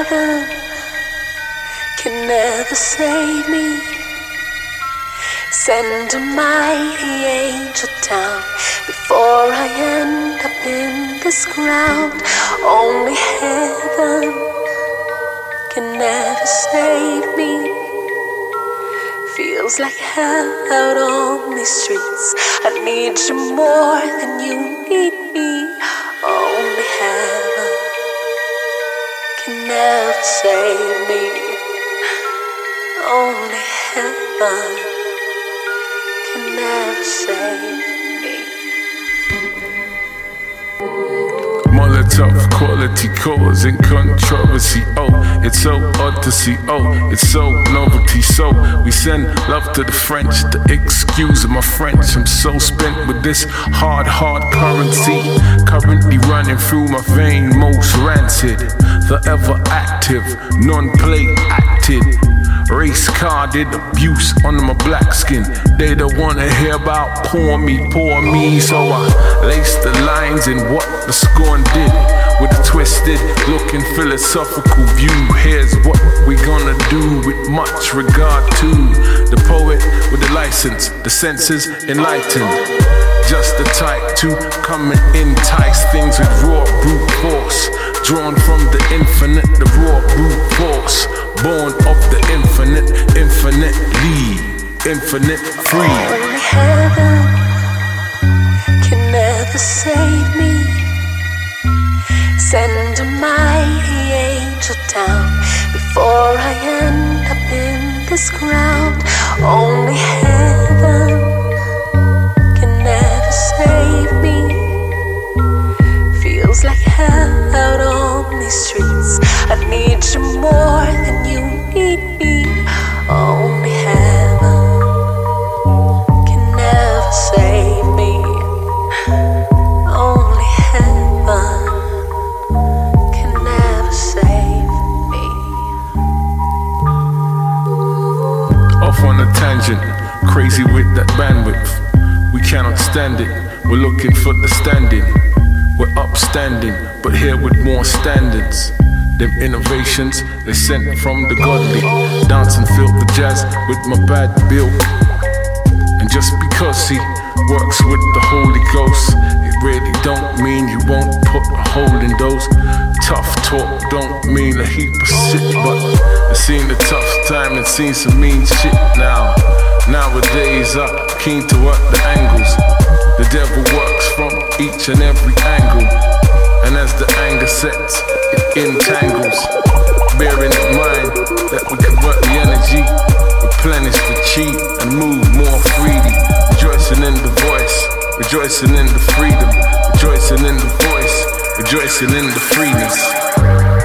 heaven can never save me. Send a mighty angel down before I end up in this ground. Only heaven can never save me. Feels like hell out on these streets. I need you more than you need me. Only heaven can never save me. Only heaven can never save me. Molotov quality causing controversy. Oh, it's so odd to see. Oh, it's so novelty. So we send love to the French. The excuse of my French. I'm so spent with this hard currency. Currently running through my vein, most rancid. The ever active, non-play acted. Race carded, abuse under my black skin. They don't wanna hear about poor me. So I lace the lines in what the scorn did. With a twisted looking philosophical view. Here's what we gonna do with much regard to the poet with the license, the senses enlightened. Just the type to come and entice things with raw brute force. Drawn from the infinite, the raw brute force. Born of the infinite, infinitely, infinite free. Only heaven can never save me. Send a mighty angel down before I end up in this ground. Only heaven can never save me. Feels like hell out on these streets. I need you more than you need me. Only heaven can never save me. Only heaven can never save me. Off on a tangent, crazy with that bandwidth. We cannot stand it, we're looking for the standing. We're upstanding, but here with more standards. Them innovations, they sent from the godly. Dance and feel the jazz with my bad bill. And just because he works with the Holy Ghost, it really don't mean you won't put a hole in those. Tough talk don't mean a heap of shit, but I've seen the tough time and seen some mean shit now. Nowadays I'm keen to work the angles. The devil works from each and every angle. And as the anger sets, it entangles. Bearing in mind that we convert the energy, replenish the chi, and move more freely. Rejoicing in the voice, rejoicing in the freedom, rejoicing in the voice, rejoicing in the freeness.